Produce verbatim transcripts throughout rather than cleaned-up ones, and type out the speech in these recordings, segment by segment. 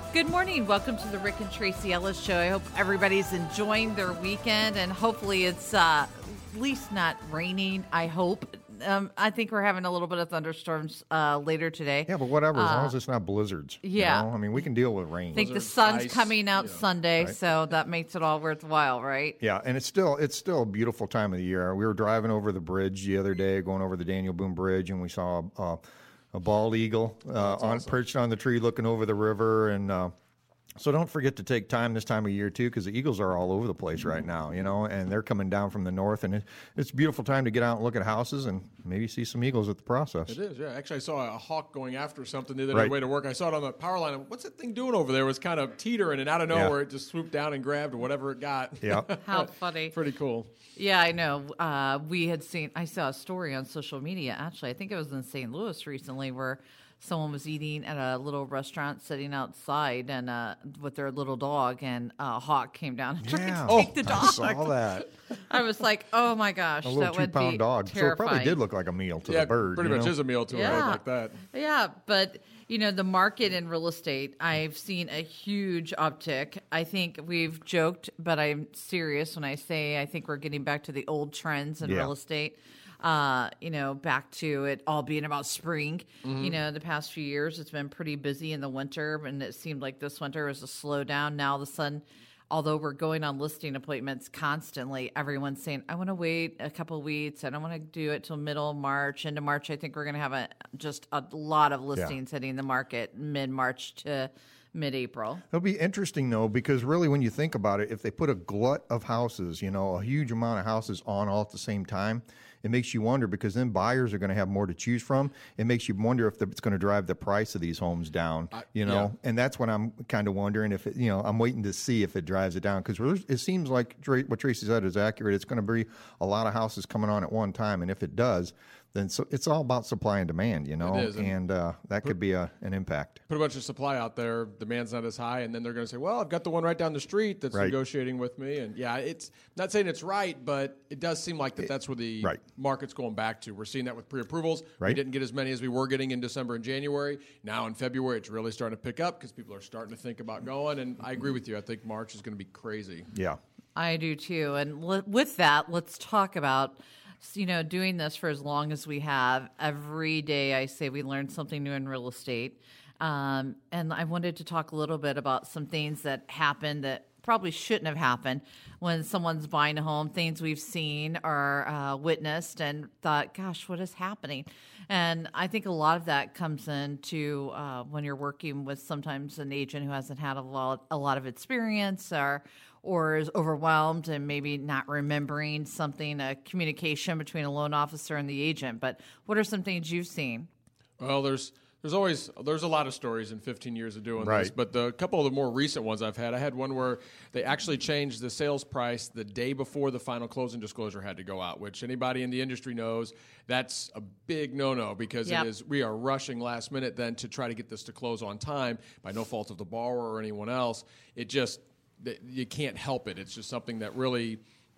Good morning. Welcome to the Rick and Tracy Ellis Show. I hope everybody's enjoying their weekend, and hopefully it's uh, at least not raining, I hope. Um, I think we're having a little bit of thunderstorms uh, later today. Yeah, but whatever, as uh, long as it's not blizzards. Yeah. You know? I mean, we can deal with rain. I think the Blizzard, sun's ice, coming out you know, Sunday, right. so that makes it all worthwhile, right? Yeah, and it's still it's still a beautiful time of the year. We were driving over the bridge the other day, going over the Daniel Boone Bridge, and we saw a, a bald eagle uh, on awesome. perched on the tree looking over the river. And uh, so don't forget to take time this time of year, too, because the eagles are all over the place right now, you know, and they're coming down from the north. And it, it's a beautiful time to get out and look at houses and maybe see some eagles at the process. It is, yeah. Actually, I saw a hawk going after something the other Right. day way to work. I saw it on the power line. What's that thing doing over there? It was kind of teetering, and out of nowhere, Yeah. it just swooped down and grabbed whatever it got. Yeah. How funny. Pretty cool. Yeah, I know. Uh, we had seen, I saw a story on social media, actually. I think it was in Saint Louis recently where someone was eating at a little restaurant sitting outside and uh, with their little dog, and a hawk came down and tried Yeah. to take the dog. I saw that. I was like, oh my gosh, A little that would be two-pound dog. So it terrifying. probably did look like a meal to yeah, the bird. pretty you much know? is a meal to a Yeah. bird like that. Yeah, but you know, the market in real estate, I've seen a huge uptick. I think we've joked, but I'm serious when I say I think we're getting back to the old trends in Yeah. real estate. Uh, you know, back to it all being about spring. Mm-hmm. You know, the past few years, it's been pretty busy in the winter, and it seemed like this winter was a slowdown. Now, all of a sudden, although we're going on listing appointments constantly, everyone's saying, I want to wait a couple of weeks. I don't want to do it till middle of March. Into March, I think we're going to have a just a lot of listings hitting the market mid-March to mid-April. It'll be interesting, though, because really when you think about it, if they put a glut of houses, you know, a huge amount of houses on all at the same time, it makes you wonder, because then buyers are going to have more to choose from. It makes you wonder if it's going to drive the price of these homes down, you know, yeah. and that's what I'm kind of wondering if, it, you know, I'm waiting to see if it drives it down, because it seems like Tra- what Tracy said is accurate. It's going to be a lot of houses coming on at one time, and if it does, then so it's all about supply and demand, you know, is, and and uh, that could be a, an impact. Put a bunch of supply out there, demand's not as high, and then they're going to say, well, I've got the one right down the street that's Right. negotiating with me. And yeah, it's not saying it's right, but it does seem like that that's where the Right. market's going back to. We're seeing that with pre-approvals. We Right. didn't get as many as we were getting in December and January. Now in February, it's really starting to pick up because people are starting to think about going. And I agree with you. I think March is going to be crazy. Yeah. I do too. And li- with that, let's talk about, you know, doing this for as long as we have. Every day I say we learn something new in real estate. Um, and I wanted to talk a little bit about some things that happened that probably shouldn't have happened when someone's buying a home, things we've seen or uh, witnessed and thought, gosh, what is happening? And I think a lot of that comes into uh, when you're working with sometimes an agent who hasn't had a lot, a lot of experience or or is overwhelmed and maybe not remembering something, a communication between a loan officer and the agent. But what are some things you've seen? Well, there's there's always there's a lot of stories in fifteen years of doing Right. this, but the couple of the more recent ones I've had, I had one where they actually changed the sales price the day before the final closing disclosure had to go out, which anybody in the industry knows that's a big no-no because Yep. it is we are rushing last minute then to try to get this to close on time by no fault of the borrower or anyone else. It just you can't help it. It's just something that really.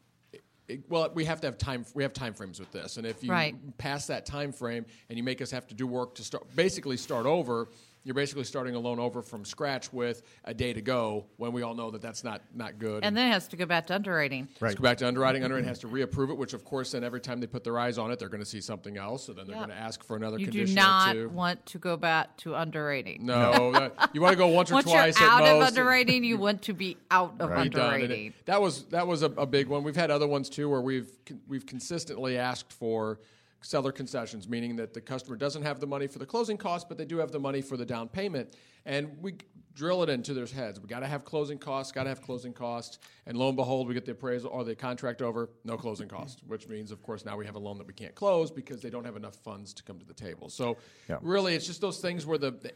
It, well, we have to have time. We have time frames with this, and if you Right. pass that time frame and you make us have to do work to start, basically start over, you're basically starting a loan over from scratch with a day to go. When we all know that that's not not good. And then it has to go back to underwriting. Let's go back to underwriting. Underwriting has to reapprove it, which of course then every time they put their eyes on it, they're going to see something else. So then they're Yeah. going to ask for another You do condition not or two. want to go back to underwriting. No, that- you want to go once or Once twice you're out at of most. underwriting, you want to be out of Right. Be done. And underwriting. it- that was that was a, a big one. We've had other ones too where we've we've consistently asked for seller concessions, meaning that the customer doesn't have the money for the closing costs, but they do have the money for the down payment. And we drill it into their heads. We got to have closing costs, got to have closing costs. And lo and behold, we get the appraisal or the contract over, no closing costs, which means, of course, now we have a loan that we can't close because they don't have enough funds to come to the table. So Yeah. really, it's just those things where the, the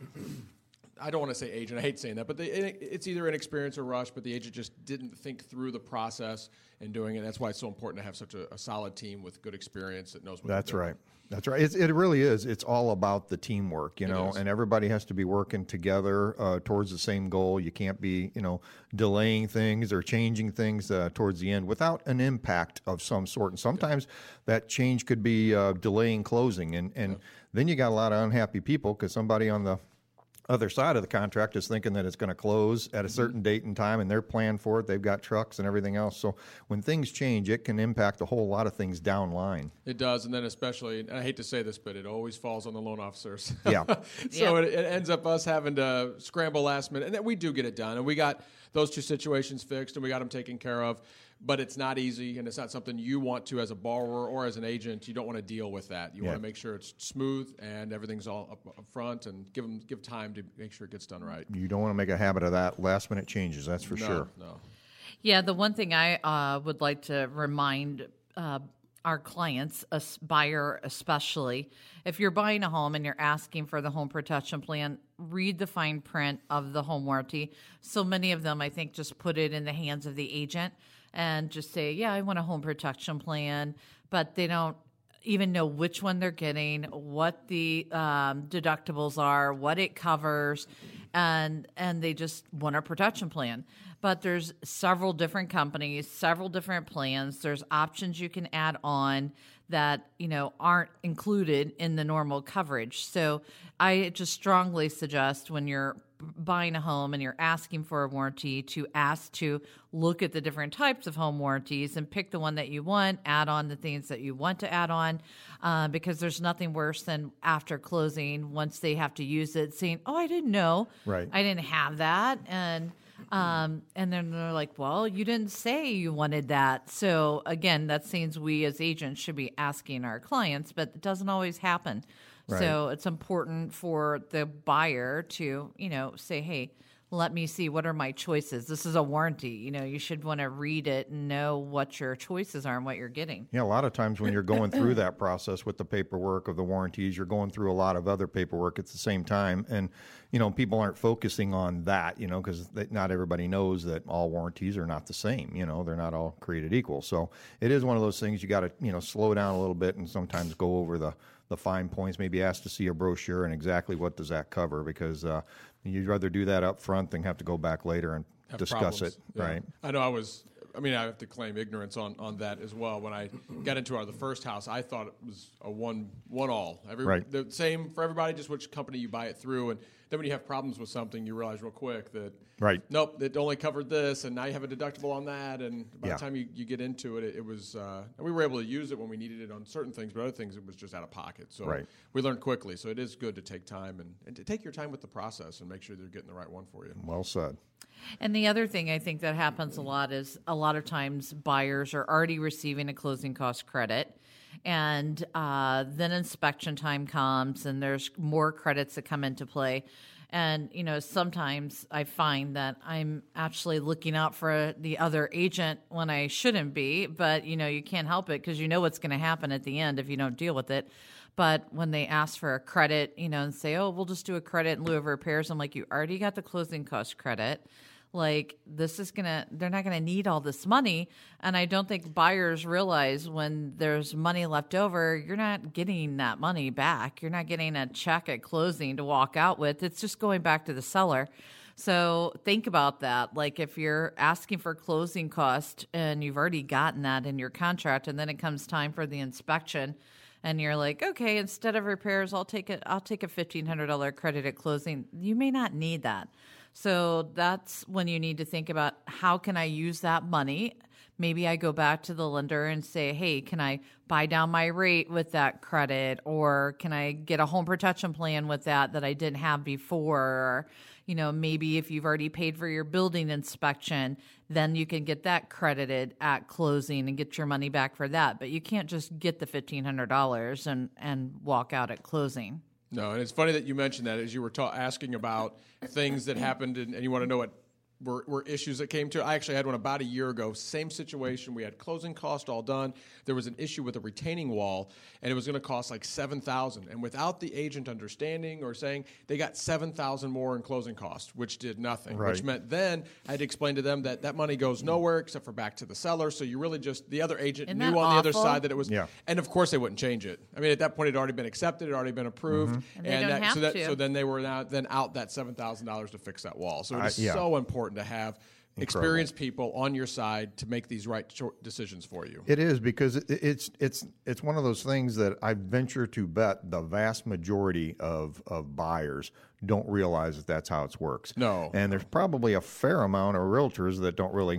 I don't want to say agent. I hate saying that, but the, it's either inexperience or rush. But the agent just didn't think through the process in doing it. That's why it's so important to have such a, a solid team with good experience that knows what. That's they're doing. right. That's right. It's, it really is. It's all about the teamwork, you know, is. and everybody has to be working together uh, towards the same goal. You can't be, you know, delaying things or changing things uh, towards the end without an impact of some sort. And sometimes that change could be uh, delaying closing, and and then you got a lot of unhappy people because somebody on the other side of the contract is thinking that it's going to close at a certain date and time, and they're planned for it. They've got trucks and everything else. So when things change, it can impact a whole lot of things down line. It does, and then especially, and I hate to say this, but it always falls on the loan officers. Yeah. So Yep. it, it ends up us having to scramble last minute, and then we do get it done, and we got those two situations fixed, and we got them taken care of. But it's not easy, and it's not something you want to as a borrower or as an agent. You don't want to deal with that. You Yeah. want to make sure it's smooth and everything's all up, up front, and give them give time to make sure it gets done right. You don't want to make a habit of that last minute changes, that's for no, sure. No. Yeah, the one thing I uh, would like to remind uh, our clients, a s- buyer especially, if you're buying a home and you're asking for the home protection plan, read the fine print of the home warranty. So many of them, I think, just put it in the hands of the agent and just say, yeah, I want a home protection plan, but they don't even know which one they're getting, what the um, deductibles are, what it covers, and and they just want a protection plan. But there's several different companies, several different plans. There's options you can add on that, you know, aren't included in the normal coverage. So I just strongly suggest when you're buying a home and you're asking for a warranty to ask to look at the different types of home warranties and pick the one that you want, add on the things that you want to add on, uh, because there's nothing worse than after closing, once they have to use it, saying, oh, I didn't know. Right. I didn't have that. And um, and then they're like, well, you didn't say you wanted that. So again, that seems we as agents should be asking our clients, but it doesn't always happen. Right. So it's important for the buyer to, you know, say, hey, let me see, what are my choices? This is a warranty. You know, you should want to read it and know what your choices are and what you're getting. Yeah, a lot of times when you're going through that process with the paperwork of the warranties, you're going through a lot of other paperwork at the same time. And, you know, people aren't focusing on that, you know, because not everybody knows that all warranties are not the same. You know, they're not all created equal. So it is one of those things you got to, you know, slow down a little bit and sometimes go over the, the fine points, maybe ask to see a brochure and exactly what does that cover, because uh, you'd rather do that up front than have to go back later and Have discuss problems. it, Yeah. right? I know I was, I mean, I have to claim ignorance on, on that as well. When I got into our the first house, I thought it was a one one all. Every, Right. The same for everybody, just which company you buy it through. And then when you have problems with something, you realize real quick that, Right. nope, it only covered this, and now you have a deductible on that. And by Yeah. the time you, you get into it, it, it was, uh, and we were able to use it when we needed it on certain things, but other things it was just out of pocket. So Right. we learned quickly. So it is good to take time and, and to take your time with the process and make sure they're getting the right one for you. Well said. And the other thing I think that happens a lot is a lot of times buyers are already receiving a closing cost credit, and uh, then inspection time comes and there's more credits that come into play. And, you know, sometimes I find that I'm actually looking out for the other agent when I shouldn't be, but, you know, you can't help it because you know what's going to happen at the end if you don't deal with it. But when they ask for a credit, you know, and say, oh, we'll just do a credit in lieu of repairs, I'm like, you already got the closing cost credit. Like, this is going to, they're not going to need all this money. And I don't think buyers realize when there's money left over, you're not getting that money back. You're not getting a check at closing to walk out with. It's just going back to the seller. So think about that. Like, if you're asking for closing cost and you've already gotten that in your contract, and then it comes time for the inspection, and you're like, okay, instead of repairs, I'll take it. I'll take a fifteen hundred dollars credit at closing. You may not need that. So that's when you need to think about, how can I use that money? Maybe I go back to the lender and say, hey, can I buy down my rate with that credit? Or can I get a home protection plan with that that I didn't have before? Or, you know, maybe if you've already paid for your building inspection, then you can get that credited at closing and get your money back for that. But you can't just get the fifteen hundred dollars and, and walk out at closing. No, and it's funny that you mentioned that as you were ta- asking about things that happened, and, and you want to know what were, were issues that came to. I actually had one about a year ago. Same situation. We had closing cost all done. There was an issue with a retaining wall, and it was going to cost like seven thousand dollars. And without the agent understanding or saying, they got seven thousand dollars more in closing costs, which did nothing. Right. Which meant then I had to explain to them that that money goes nowhere except for back to the seller. So you really just, the other agent Isn't knew that on the other awful? side that it was. Yeah. And of course they wouldn't change it. I mean, at that point it had already been accepted, it had already been approved. And they don't that, have so that, to. So then they were now then out that seven thousand dollars to fix that wall. So it I- is yeah. so important to have experienced people on your side to make these right cho- decisions for you. It is, because it, it's it's it's one of those things that I venture to bet the vast majority of, of buyers don't realize that that's how it works. No. And there's probably a fair amount of realtors that don't really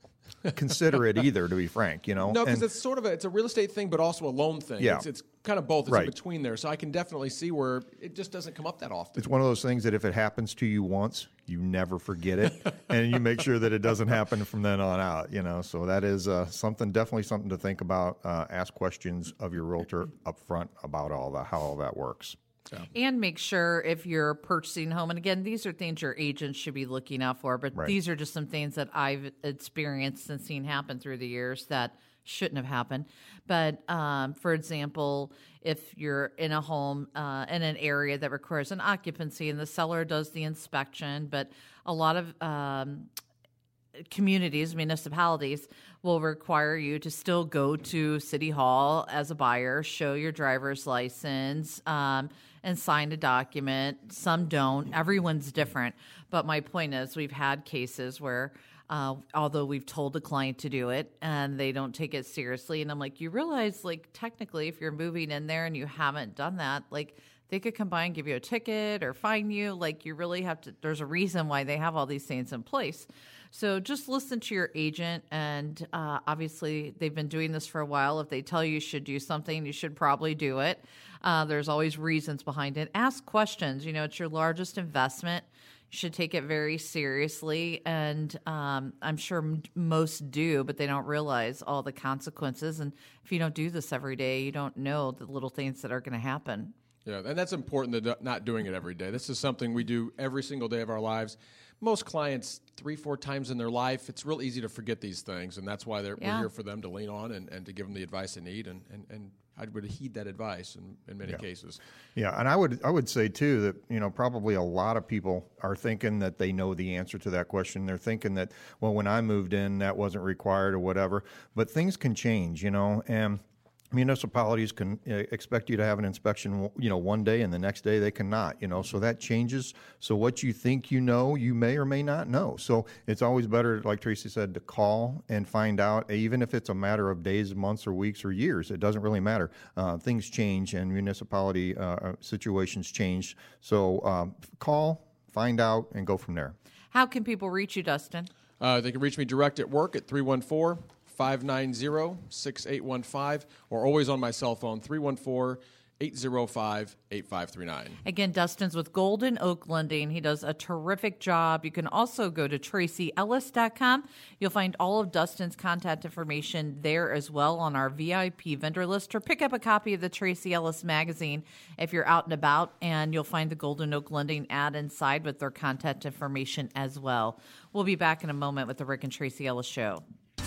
consider it either, to be frank, you know. No, because And- it's sort of a, it's a real estate thing, but also a loan thing. Yeah. It's, it's kind of both. It's Right. in between there. So I can definitely see where it just doesn't come up that often. It's one of those things that if it happens to you once, you never forget it, and you make sure that it doesn't happen from then on out. You know, so that is uh, something, definitely something to think about. Uh, ask questions of your realtor up front about all that, how all that works. And make sure if you're purchasing a home, and again, these are things your agents should be looking out for, but Right. these are just some things that I've experienced and seen happen through the years that shouldn't have happened. But um, for example, if you're in a home uh, in an area that requires an occupancy and the seller does the inspection, but a lot of um, communities, municipalities will require you to still go to City Hall as a buyer, show your driver's license, um, and sign a document. Some don't. Everyone's different. But my point is, we've had cases where, uh, although we've told the client to do it and they don't take it seriously, and I'm like, you realize, like, technically, if you're moving in there and you haven't done that, like, they could come by and give you a ticket or fine you. Like, you really have to, there's a reason why they have all these things in place. So just listen to your agent, and uh, obviously they've been doing this for a while. If they tell you you should do something, you should probably do it. Uh, there's always reasons behind it. Ask questions. You know, it's your largest investment. You should take it very seriously, and um, I'm sure m- most do, but they don't realize all the consequences. And if you don't do this every day, you don't know the little things that are going to happen. Yeah, and that's important, that not doing it every day. This is something we do every single day of our lives. Most clients, three, four times in their life, it's real easy to forget these things, and that's why they're, Yeah. we're here for them to lean on and, and to give them the advice they need, and, and, and I would heed that advice in, in many Yeah. cases. Yeah, and I would I would say too that, you know, probably a lot of people are thinking that they know the answer to that question. They're thinking that, well, when I moved in, that wasn't required or whatever. But things can change, you know, and municipalities can uh, expect you to have an inspection, you know, one day, and the next day they cannot, you know, so that changes. So what you think you know, you may or may not know. So it's always better, like Tracy said, to call and find out, even if it's a matter of days, months, or weeks, or years. It doesn't really matter. Uh, things change, and municipality uh, situations change. So um, call, find out, and go from there. How can people reach you, Dustin? Uh, they can reach me direct at work at three one four, five nine zero, six eight one five, or always on my cell phone, three one four, eight zero five, eight five three nine. Again, Dustin's with Golden Oak Lending. He does a terrific job. You can also go to tracy ellis dot com. You'll find all of Dustin's contact information there as well on our V I P vendor list, or pick up a copy of the Tracy Ellis magazine if you're out and about, and you'll find the Golden Oak Lending ad inside with their contact information as well. We'll be back in a moment with the Rick and Tracy Ellis Show.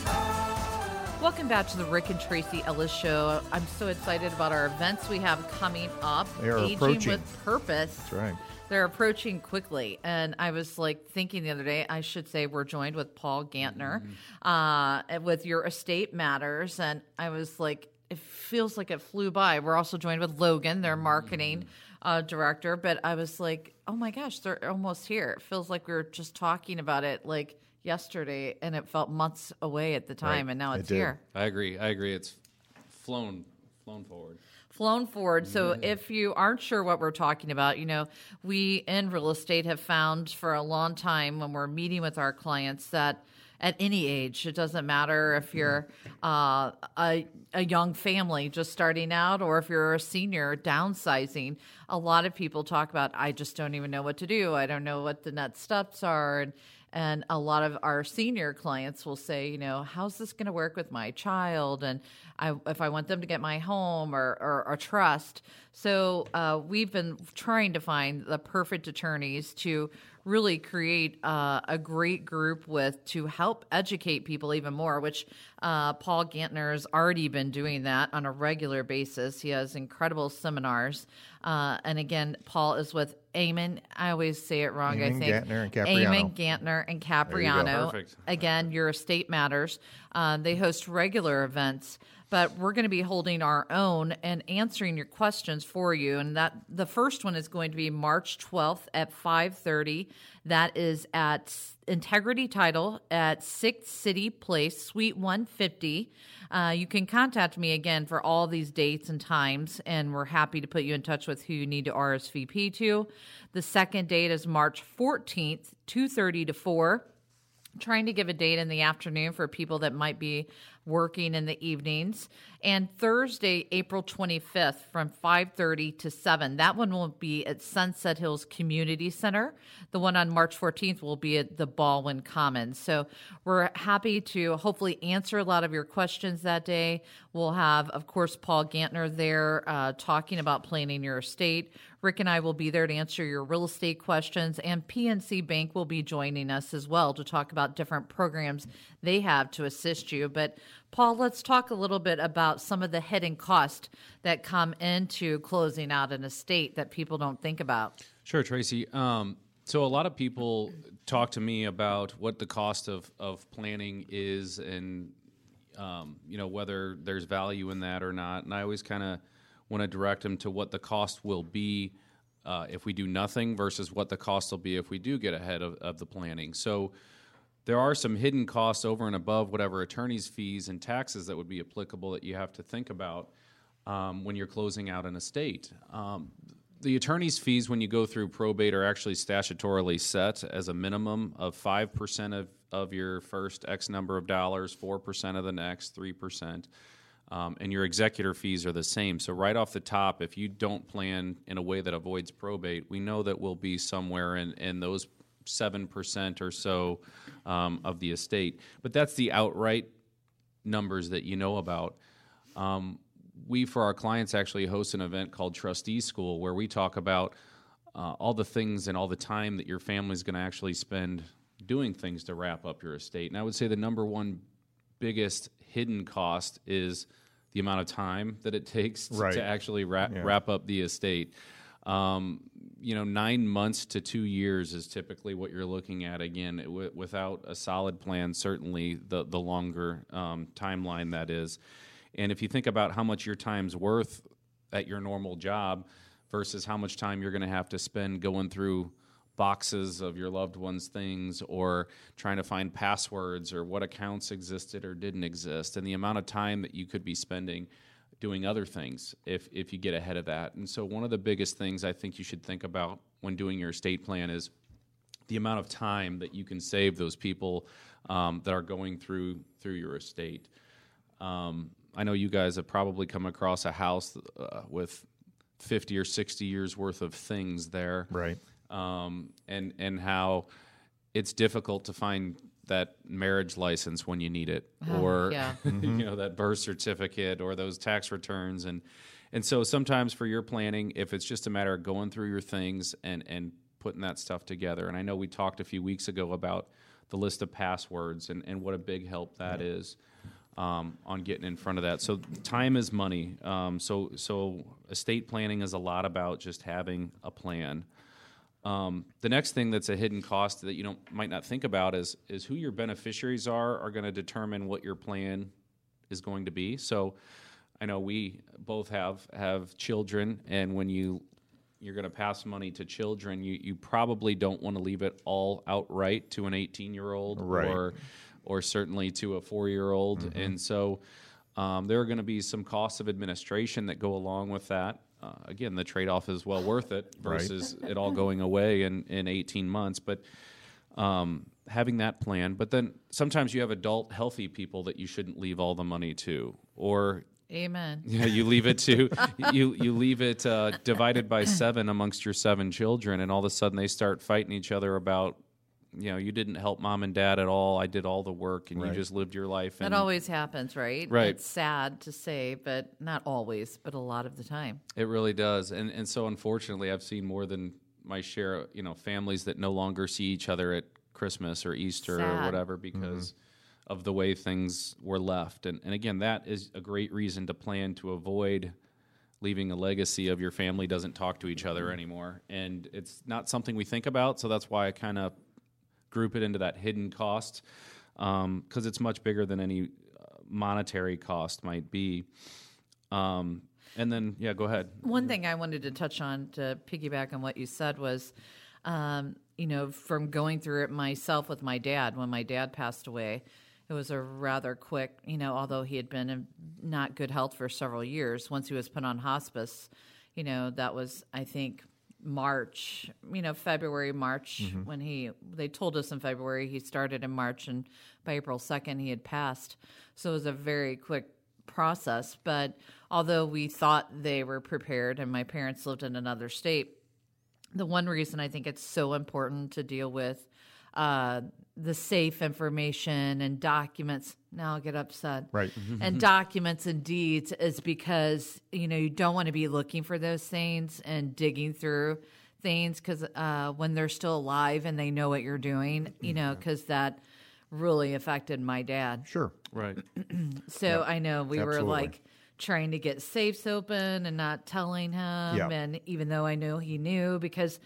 Welcome back to the Rick and Tracy Ellis Show. I'm so excited about our events we have coming up. They are Aging approaching. with Purpose. That's right. They're approaching quickly. And I was like thinking the other day, I should say we're joined with Paul Gantner Mm-hmm. uh, with Your Estate Matters. And I was like, it feels like it flew by. We're also joined with Logan, their marketing uh, director. But I was like, oh my gosh, they're almost here. It feels like we were just talking about it like yesterday, and it felt months away at the time, Right. and now It it's did. here. I agree. I agree. It's flown, flown forward. Flown forward. So if you aren't sure what we're talking about, you know, we in real estate have found for a long time when we're meeting with our clients that at any age, it doesn't matter if you're uh, a, a young family just starting out or if you're a senior downsizing. A lot of people talk about, I just don't even know what to do. I don't know what the next steps are. And And a lot of our senior clients will say, you know, how's this going to work with my child? And I, if I want them to get my home or, or, or trust. So uh, we've been trying to find the perfect attorneys to really create uh, a great group with to help educate people even more, which uh, Paul Gantner has already been doing that on a regular basis. He has incredible seminars. Uh, and again, Paul is with Eamon. I always say it wrong, I Eamon, think. Gantner, and Capriano. Eamon, Gantner, and Capriano. Perfect. Again, Your Estate Matters. Uh, they host regular events. but we're going to be holding our own and answering your questions for you. And that the first one is going to be March twelfth at five thirty. That is at Integrity Title at Sixth City Place, Suite one fifty. Uh, you can contact me again for all these dates and times, and we're happy to put you in touch with who you need to R S V P to. The second date is March fourteenth, two thirty to four. Trying to give a date in the afternoon for people that might be working in the evenings. And Thursday, April twenty-fifth from five thirty to seven. That one will be at Sunset Hills Community Center. The one on March fourteenth will be at the Baldwin Commons. So we're happy to hopefully answer a lot of your questions that day. We'll have, of course, Paul Gantner there uh, talking about planning your estate. Rick and I will be there to answer your real estate questions, and P N C Bank will be joining us as well to talk about different programs they have to assist you. But Paul, let's talk a little bit about some of the hidden costs that come into closing out an estate that people don't think about. Sure, Tracy. Um, so a lot of people talk to me about what the cost of, of planning is and, um, you know, whether there's value in that or not. And I always kind of want to direct them to what the cost will be uh, if we do nothing versus what the cost will be if we do get ahead of, of the planning. So there are some hidden costs over and above whatever attorney's fees and taxes that would be applicable that you have to think about um, when you're closing out an estate. Um, the attorney's fees when you go through probate are actually statutorily set as a minimum of five percent of, of your first X number of dollars, four percent of the next, three percent. Um, and your executor fees are the same. So right off the top, if you don't plan in a way that avoids probate, we know that we'll be somewhere in, in those seven percent or so um, of the estate. But that's the outright numbers that you know about. Um, we, for our clients, actually host an event called Trustee School where we talk about uh, all the things and all the time that your family's going to actually spend doing things to wrap up your estate. And I would say the number one biggest hidden cost is the amount of time that it takes right. to actually wrap, yeah. wrap up the estate. Um, you know, nine months to two years is typically what you're looking at. Again, w- without a solid plan, certainly the, the longer um, timeline that is. And if you think about how much your time's worth at your normal job versus how much time you're going to have to spend going through boxes of your loved one's things or trying to find passwords or what accounts existed or didn't exist, and the amount of time that you could be spending doing other things if, if you get ahead of that. And so one of the biggest things I think you should think about when doing your estate plan is the amount of time that you can save those people um, that are going through through your estate. Um, I know you guys have probably come across a house uh, with fifty or sixty years worth of things there. Right. Um, and and how it's difficult to find that marriage license when you need it, Oh, or yeah. you know, that birth certificate or those tax returns, and and so sometimes for your planning, if it's just a matter of going through your things and and putting that stuff together. And I know we talked a few weeks ago about the list of passwords and and what a big help that yeah. is um, on getting in front of that. So time is money. Um, so so estate planning is a lot about just having a plan. Um, the next thing that's a hidden cost that you don't might not think about is is who your beneficiaries are are going to determine what your plan is going to be. So I know we both have have children, and when you you're going to pass money to children, you, you probably don't want to leave it all outright to an eighteen-year-old right. or or certainly to a four-year-old. Mm-hmm. And so um, there are going to be some costs of administration that go along with that. Uh, again, the trade-off is well worth it versus right. it all going away in, in eighteen months. But um, having that plan. But then sometimes you have adult, healthy people that you shouldn't leave all the money to. Or Amen. Yeah, you leave it to you. You leave it uh, divided by seven amongst your seven children, and all of a sudden they start fighting each other about, you know, you didn't help mom and dad at all. I did all the work, and right. you just lived your life. And that always happens, right? Right. It's sad to say, but not always, but a lot of the time. It really does, and and so unfortunately, I've seen more than my share. You know, families that no longer see each other at Christmas or Easter sad. or whatever because. Mm-hmm. of the way things were left. And, and again, that is a great reason to plan to avoid leaving a legacy of your family doesn't talk to each other anymore. And it's not something we think about, so that's why I kind of group it into that hidden cost, because um, it's much bigger than any uh, monetary cost might be. Um, and then, yeah, go ahead. One thing I wanted to touch on to piggyback on what you said was, um, you know, from going through it myself with my dad, when my dad passed away, it was a rather quick, you know, although he had been in not good health for several years, once he was put on hospice, you know, that was, I think, March, you know, February, March, mm-hmm. when he, they told us in February, he started in March, and by April second, he had passed. So it was a very quick process. But although we thought they were prepared and my parents lived in another state, the one reason I think it's so important to deal with uh, the safe information and documents, now I'll get upset, right? and documents and deeds is because, you know, you don't want to be looking for those things and digging through things because uh, when they're still alive and they know what you're doing, you know, because that really affected my dad. Sure. Right. So yeah. I know we Absolutely. were like trying to get safes open and not telling him. Yeah. And even though I knew he knew, because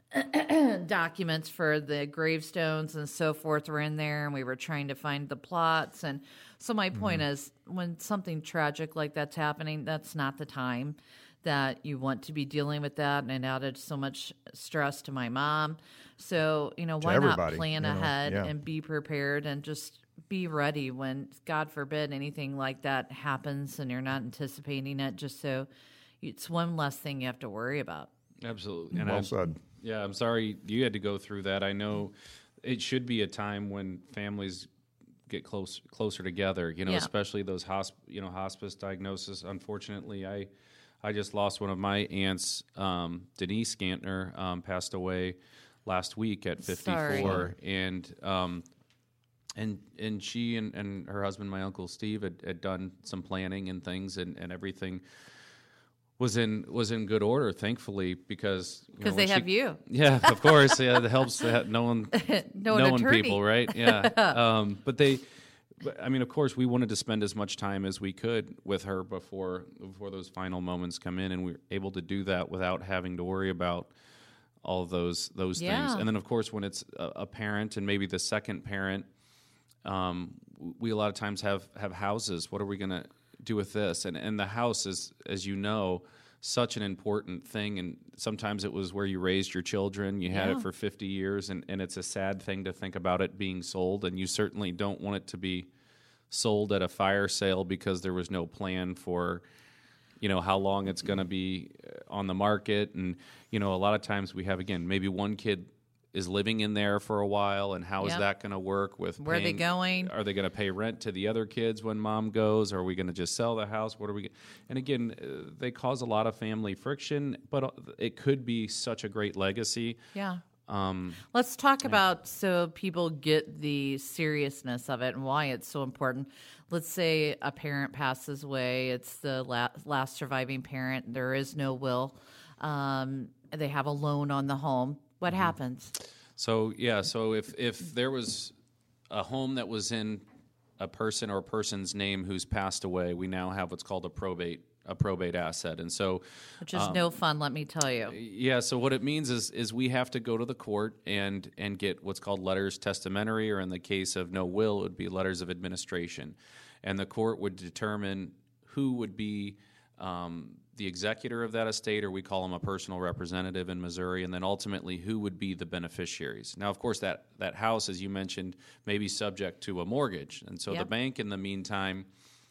documents for the gravestones and so forth were in there, and we were trying to find the plots. And so my point Mm-hmm. is, when something tragic like that's happening, that's not the time that you want to be dealing with that. And it added so much stress to my mom. So, you know, To why everybody, not plan you know, ahead yeah. and be prepared and just be ready when, God forbid, anything like that happens and you're not anticipating it, just so it's one less thing you have to worry about. Absolutely. And Well I'm, said. Yeah, I'm sorry you had to go through that. I know it should be a time when families get close closer together, you know, Yeah. especially those hosp- you know, hospice diagnosis. Unfortunately, I I just lost one of my aunts, um, Denise Scantner, um, passed away last week at fifty-four. Sorry. And um, and and she and, and her husband, my Uncle Steve, had, had done some planning and things, and, and everything was in was in good order, thankfully, because you know, Because they when have she- you. Yeah, of course. Yeah, it helps that knowing Know an knowing attorney. people, right? Yeah. um, but they, but, I mean, of course, we wanted to spend as much time as we could with her before before those final moments come in, and we were able to do that without having to worry about all of those those things. Yeah. And then, of course, when it's a, a parent and maybe the second parent, um, we a lot of times have have houses. What are we going to do with this? And and the house is, as you know, such an important thing. And sometimes it was where you raised your children. You had Yeah. it for fifty years, and, and it's a sad thing to think about it being sold. And you certainly don't want it to be sold at a fire sale because there was no plan for, you know, how long it's going to be on the market. And, you know, a lot of times we have, again, maybe one kid is living in there for a while, and how is Yep. that going to work with Where are they paying- going? Are they going to pay rent to the other kids when mom goes? Or are we going to just sell the house? What are we? And again, uh, they cause a lot of family friction, but uh, it could be such a great legacy. Yeah. Um, Let's talk about, so people get the seriousness of it and why it's so important. Let's say a parent passes away. It's the la- last surviving parent. There is no will. Um, they have a loan on the home. What Mm-hmm. happens? So yeah, so if if there was a home that was in a person or a person's name who's passed away, we now have what's called a probate a probate asset, and so Which is no fun, let me tell you. yeah. So what it means is is we have to go to the court and and get what's called letters testamentary, or in the case of no will, it would be letters of administration, and the court would determine who would be um, the executor of that estate, or we call them a personal representative in Missouri, and then ultimately who would be the beneficiaries. Now, of course, that, that house, as you mentioned, may be subject to a mortgage, and so the Yep. bank, in the meantime,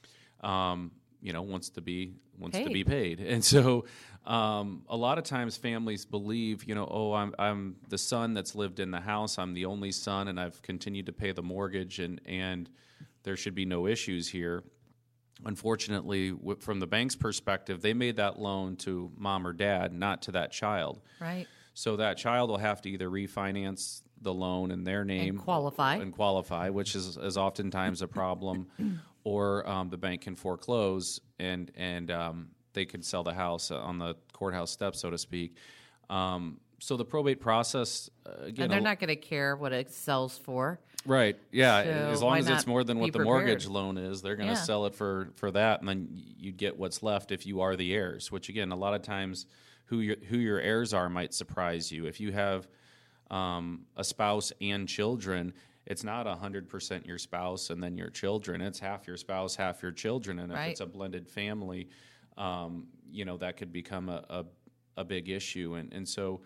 um, you know, wants to be wants to Paid. be paid, and so um, a lot of times families believe, you know, oh, I'm I'm the son that's lived in the house, I'm the only son, and I've continued to pay the mortgage, and and there should be no issues here. Unfortunately, w- from the bank's perspective, they made that loan to mom or dad, not to that child. Right. So that child will have to either refinance the loan in their name qualify. and qualify, which is, is oftentimes a problem, or um, the bank can foreclose and and um, they can sell the house on the courthouse steps, so to speak. Um, so the probate process, uh, again, And they're a- not going to care what it sells for. Right. Yeah. So as long why as it's not more than be what the prepared? mortgage loan is, they're going to Yeah. sell it for, for that, and then you get what's left if you are the heirs. Which again, a lot of times, who your who your heirs are might surprise you. If you have um, a spouse and children, it's not one hundred percent your spouse and then your children. It's half your spouse, half your children. And if Right. it's a blended family, um, you know, that could become a, a, a big issue. And, and so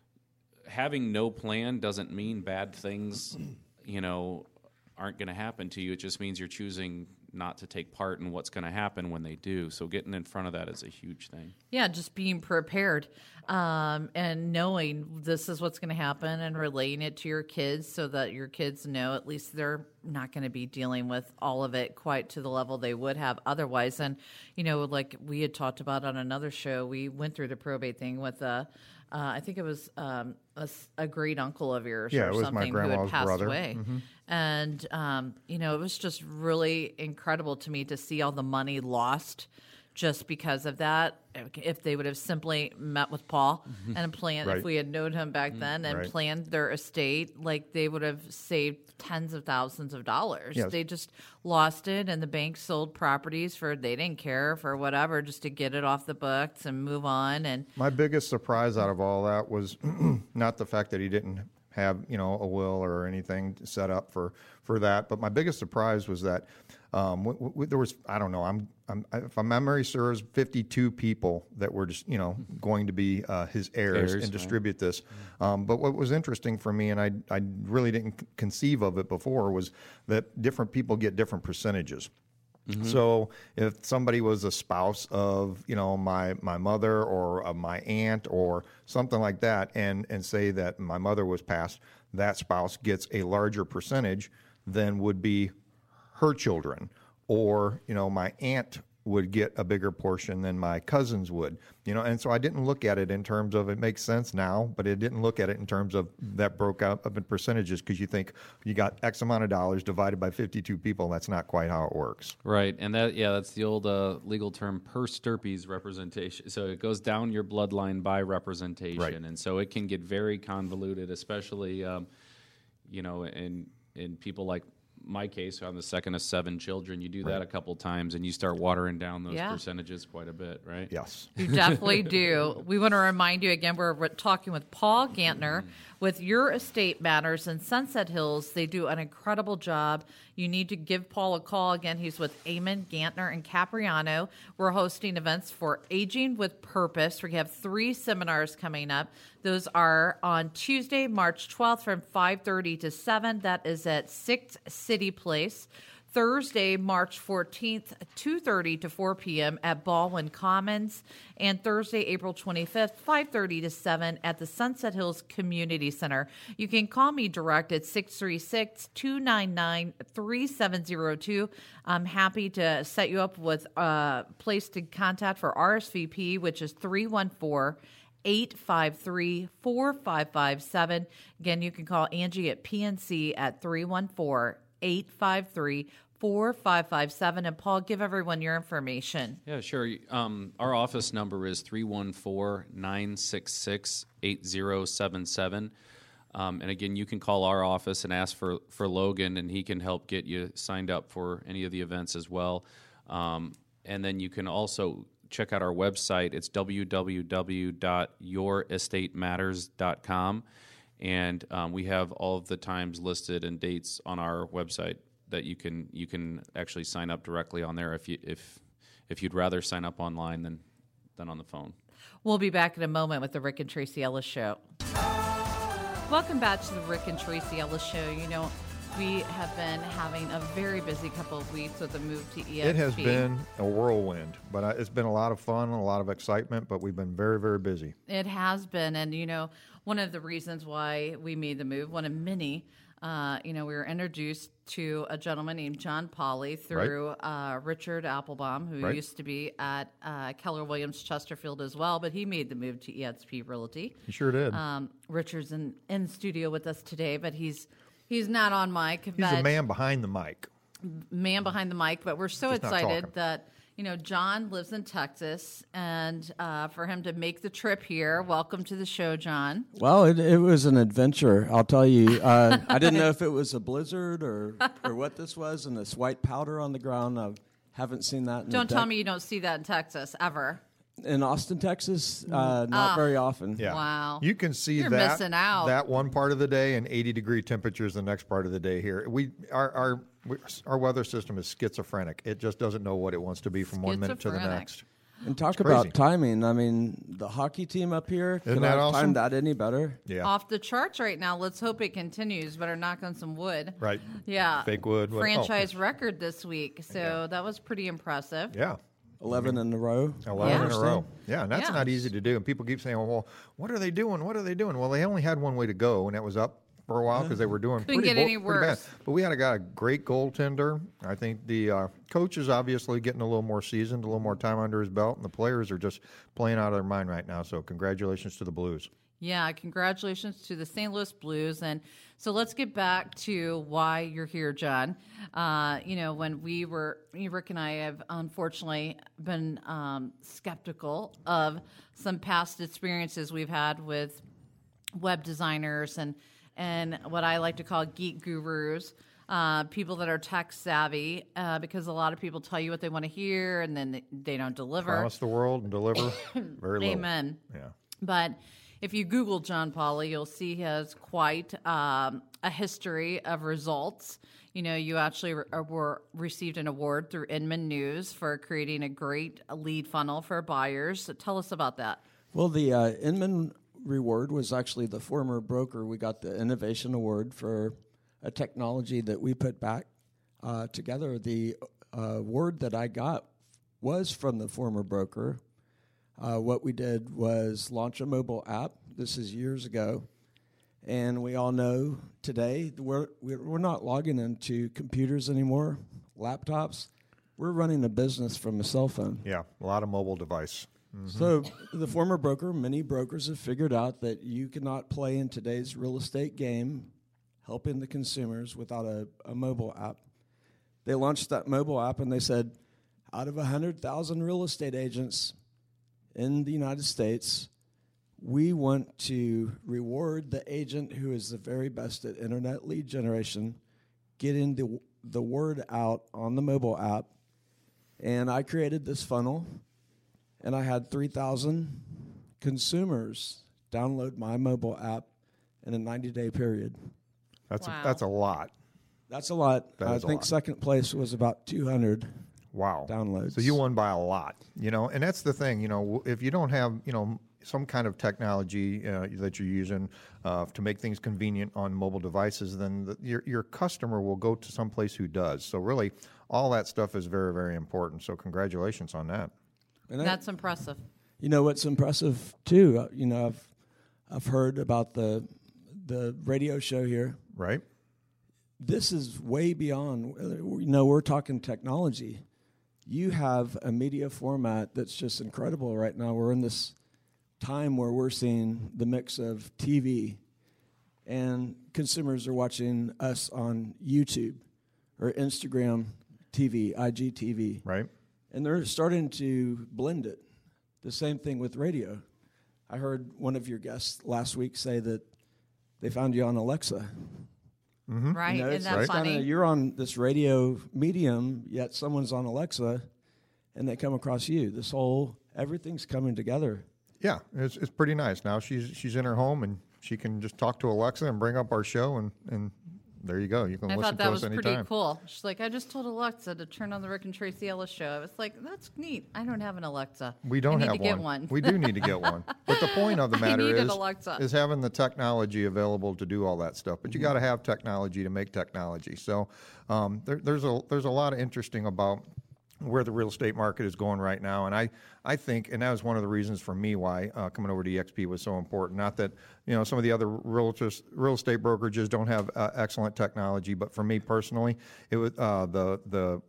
having no plan doesn't mean bad things, you know, aren't going to happen to you. It just means you're choosing not to take part in what's going to happen when they do. So getting in front of that is a huge thing. Yeah, just being prepared um, and knowing this is what's going to happen and relaying it to your kids so that your kids know at least they're not going to be dealing with all of it quite to the level they would have otherwise. And, you know, like we had talked about on another show, we went through the probate thing with a, uh, I think it was um, a, s- a great uncle of yours Yeah, or it was my something who had grandma's passed brother. away. Mhm. And, um, you know, it was just really incredible to me to see all the money lost just because of that. If they would have simply met with Paul and planned, Right. if we had known him back then and Right. planned their estate, like they would have saved tens of thousands of dollars. Yes. They just lost it, and the bank sold properties for, they didn't care, for whatever, just to get it off the books and move on. And My biggest surprise out of all that was not the fact that he didn't have, you know, a will or anything set up for, for that, but my biggest surprise was that um, w- w- there was, I don't know, I'm, I'm, if my memory serves, fifty-two people that were just, you know, going to be uh, his heirs, Heirs, and right. distribute this. Um, but what was interesting for me, and I, I really didn't c- conceive of it before, was that different people get different percentages. So if somebody was a spouse of, you know, my, my mother or of my aunt or something like that, and, and say that my mother was passed, that spouse gets a larger percentage than would be her children. Or, you know, my aunt would get a bigger portion than my cousins would, you know, and so I didn't look at it in terms of, it makes sense now, but it didn't look at it in terms of that broke out up in percentages, because you think you got X amount of dollars divided by fifty-two people. That's not quite how it works. Right, and that yeah, that's the old uh, legal term per stirpes representation. So it goes down your bloodline by representation, Right. and so it can get very convoluted, especially um, you know, in in people like my case, I'm the second of seven children. You do that a couple times, and you start watering down those Yeah. percentages quite a bit, right? Yes. you definitely do. We want to remind you again, we're, we're talking with Paul Gantner with Your Estate Matters in Sunset Hills. They do an incredible job. You need to give Paul a call. Again, he's with Amon, Gantner, and Capriano. We're hosting events for Aging with Purpose. We have three seminars coming up. Those are on Tuesday, March twelfth from five thirty to seven. That is at Sixth City Place. Thursday, March fourteenth, two thirty to four p.m. at Baldwin Commons, and Thursday, April twenty-fifth, five thirty to seven at the Sunset Hills Community Center. You can call me direct at six three six, two nine nine, three seven zero two. I'm happy to set you up with a place to contact for R S V P, which is three one four, eight five three, four five five seven. Again, you can call Angie at P N C at three one four, eight five three, four five five seven. And Paul, give everyone your information. Yeah, sure. Um, our office number is three one four, nine six six, eight zero seven seven. Um, and again, you can call our office and ask for, for Logan, and he can help get you signed up for any of the events as well. Um, and then you can also check out our website. It's w w w dot your estate matters dot com. And um, we have all of the times listed and dates on our website that you can you can actually sign up directly on there if you if if you'd rather sign up online than than on the phone. We'll be back in a moment with the Rick and Tracy Ellis Show. Welcome back to the Rick and Tracy Ellis Show. You know, we have been having a very busy couple of weeks with the move to E S P. It has been a whirlwind, but uh, it's been a lot of fun, a lot of excitement, but we've been very, very busy. It has been. And, you know, one of the reasons why we made the move, one of many, uh, you know, we were introduced to a gentleman named John Polly through uh, Richard Applebaum, who Right. used to be at uh, Keller Williams Chesterfield as well, but he made the move to E S P Realty. You sure did. Um, Richard's in, in the studio with us today, but he's he's not on mic. He's but the man behind the mic. man behind the mic, but we're so Just not excited talking. that, you know, John lives in Texas, and uh, for him to make the trip here, welcome to the show, John. Well, it, it was an adventure, I'll tell you. Uh, I didn't know if it was a blizzard or or what this was, and this white powder on the ground. I haven't seen that in Don't a tell dec- me you don't see that in Texas, ever. In Austin, Texas, uh, not very often. Yeah. Wow. You can see You're that missing out. that one part of the day and eighty degree temperatures the next part of the day here. We our our we, our weather system is schizophrenic. It just doesn't know what it wants to be from one minute to the Schizophrenic. next. And talk crazy. about timing. I mean, the hockey team up here, Isn't could that I awesome? time that any better? Yeah. Off the charts right now. Let's hope it continues. Better knock on some wood. Right. Yeah. Fake wood. What- oh. Franchise record this week. So that was pretty impressive. Yeah. eleven in a row. eleven Yeah. in a row. Yeah, and that's Yeah. not easy to do. And people keep saying, well, what are they doing? What are they doing? Well, they only had one way to go, and that was up for a while because they were doing Couldn't pretty, get bo- any pretty bad. worse. But we had a, got a great goaltender. I think the uh, coach is obviously getting a little more seasoned, a little more time under his belt, and the players are just playing out of their mind right now. So congratulations to the Blues. Yeah, congratulations to the Saint Louis Blues. And so let's get back to why you're here, John. Uh, you know, when we were, Rick and I have unfortunately been um, skeptical of some past experiences we've had with web designers and, and what I like to call geek gurus. Uh, people that are tech savvy, uh, because a lot of people tell you what they want to hear and then they, they don't deliver. Promise the world and deliver very little. Amen. Yeah. But if you Google John Pauly, you'll see he has quite um, a history of results. You know, you actually re- were received an award through Inman News for creating a great lead funnel for buyers. So tell us about that. Well, the uh, Inman Reward was actually the former broker. We got the Innovation Award for a technology that we put back uh, together. The uh, award that I got was from the former broker. Uh, what we did was launch a mobile app. This is years ago. And we all know today we're, we're not logging into computers anymore, laptops. We're running a business from a cell phone. Yeah, a lot of mobile device. Mm-hmm. So the former broker, many brokers have figured out that you cannot play in today's real estate game, helping the consumers without a, a mobile app. They launched that mobile app and they said, out of one hundred thousand real estate agents in the United States, we want to reward the agent who is the very best at internet lead generation, getting the, the word out on the mobile app. And I created this funnel, and I had three thousand consumers download my mobile app in a ninety-day period. That's Wow. a, that's a lot. That's a lot. That I is a think lot. second place was about two hundred. Wow. Downloads. So you won by a lot, you know, and that's the thing, you know, if you don't have, you know, some kind of technology uh, that you're using uh, to make things convenient on mobile devices, then the, your your customer will go to someplace who does. So really, all that stuff is very, very important. So congratulations on that. And I- That's impressive. You know what's impressive too? Uh, you know, I've I've heard about the the radio show here. Right? This is way beyond. You know, we're talking technology. You have a media format that's just incredible right now. We're in this time where we're seeing the mix of T V and consumers are watching us on YouTube or Instagram T V, I G T V. Right? And they're starting to blend it. The same thing with radio. I heard one of your guests last week say that they found you on Alexa. Right? You know, Isn't it's- that it's kinda- funny? you're on this radio medium, yet someone's on Alexa, and they come across you. This whole, everything's coming together. Yeah, it's it's pretty nice. Now she's she's in her home and she can just talk to Alexa and bring up our show and, and there you go. You can I listen thought that to was us pretty anytime. cool. She's like, I just told Alexa to turn on the Rick and Tracy Ellis show. I was like, that's neat. I don't have an Alexa. We don't I need have to get one. We do need to get one. But the point of the I matter need an is, Alexa. is having the technology available to do all that stuff. But you got to have technology to make technology. So um, there, there's a there's a lot of interesting about where the real estate market is going right now. And I, I think, and that was one of the reasons for me why uh, coming over to E X P was so important. Not that, you know, some of the other real, real estate brokerages don't have uh, excellent technology, but for me personally, it was uh, the the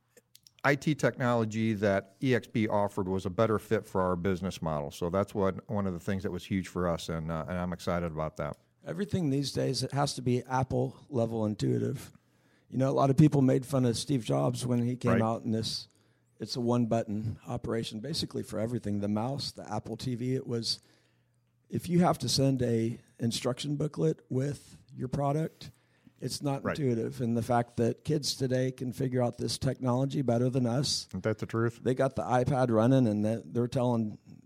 I T technology that E X P offered was a better fit for our business model. So that's what one of the things that was huge for us, and uh, and I'm excited about that. Everything these days, it has to be Apple level intuitive. You know, a lot of people made fun of Steve Jobs when he came Right. out in this, it's a one button operation basically for everything. The mouse, the Apple T V, it was, if you have to send a instruction booklet with your product, it's not Right. intuitive. And the fact that kids today can figure out this technology better than us, Isn't that the truth? they got the iPad running and that they're telling